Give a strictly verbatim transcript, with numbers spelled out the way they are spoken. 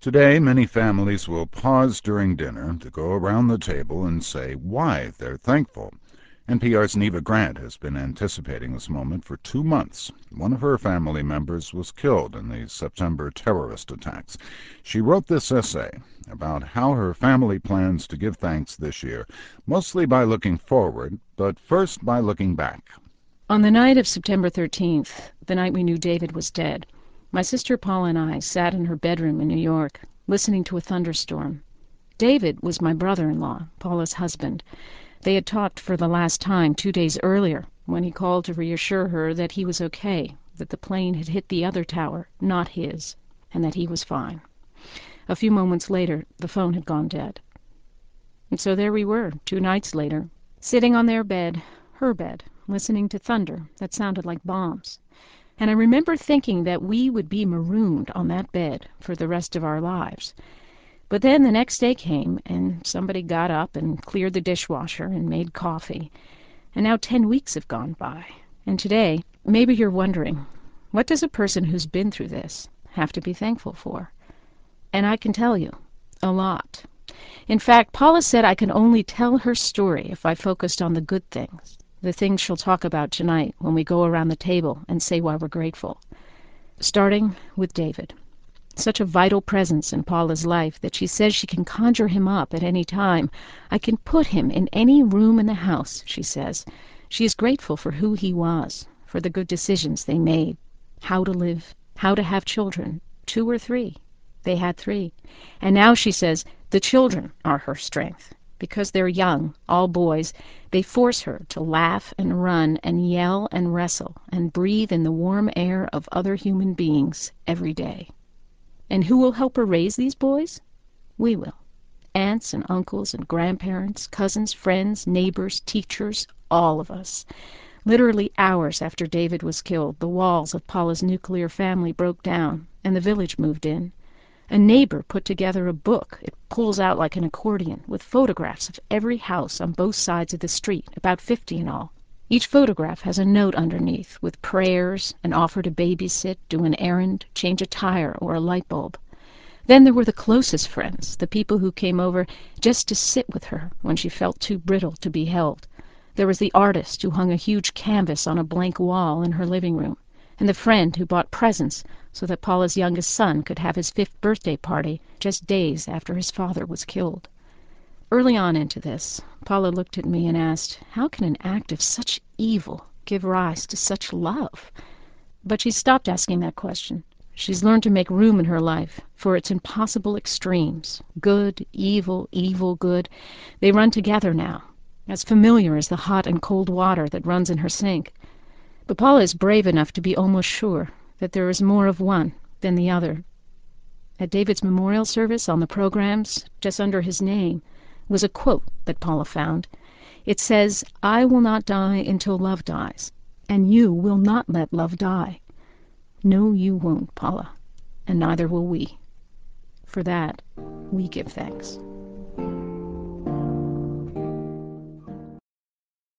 Today, many families will pause during dinner to go around the table and say why they're thankful. N P R's Neva Grant has been anticipating this moment for two months. One of her family members was killed in the September terrorist attacks. She wrote this essay about how her family plans to give thanks this year, mostly by looking forward, but first by looking back. On the night of September thirteenth, the night we knew David was dead, my sister Paula and I sat in her bedroom in New York, listening to a thunderstorm. David was my brother-in-law, Paula's husband. They had talked for the last time two days earlier, when he called to reassure her that he was okay, that the plane had hit the other tower, not his, and that he was fine. A few moments later, the phone had gone dead. And so there we were, two nights later, sitting on their bed, her bed, listening to thunder that sounded like bombs. And I remember thinking that we would be marooned on that bed for the rest of our lives. But then the next day came, and somebody got up and cleared the dishwasher and made coffee. And now ten weeks have gone by. And today, maybe you're wondering, what does a person who's been through this have to be thankful for? And I can tell you, a lot. In fact, Paula said I can only tell her story if I focused on the good things, the things she'll talk about tonight when we go around the table and say why we're grateful. Starting with David. Such a vital presence in Paula's life that she says she can conjure him up at any time. I can put him in any room in the house, she says. She is grateful for who he was, for the good decisions they made, how to live, how to have children, two or three. They had three. And now, she says, the children are her strength. Because they're young, all boys, they force her to laugh and run and yell and wrestle and breathe in the warm air of other human beings every day. And who will help her raise these boys? We will. Aunts and uncles and grandparents, cousins, friends, neighbors, teachers, all of us. Literally hours after David was killed, the walls of Paula's nuclear family broke down and the village moved in. A neighbor put together a book. It pulls out like an accordion, with photographs of every house on both sides of the street, about fifty in all. Each photograph has a note underneath, with prayers, an offer to babysit, do an errand, change a tire or a light bulb. Then there were the closest friends, the people who came over just to sit with her when she felt too brittle to be held. There was the artist who hung a huge canvas on a blank wall in her living room, and the friend who bought presents so that Paula's youngest son could have his fifth birthday party just days after his father was killed. Early on into this, Paula looked at me and asked, how can an act of such evil give rise to such love? But she stopped asking that question. She's learned to make room in her life for its impossible extremes. Good, evil, evil, good. They run together now, as familiar as the hot and cold water that runs in her sink. But Paula is brave enough to be almost sure that there is more of one than the other. At David's memorial service, on the programs, just under his name, was a quote that Paula found. It says, I will not die until love dies, and you will not let love die. No, you won't, Paula, and neither will we. For that, we give thanks.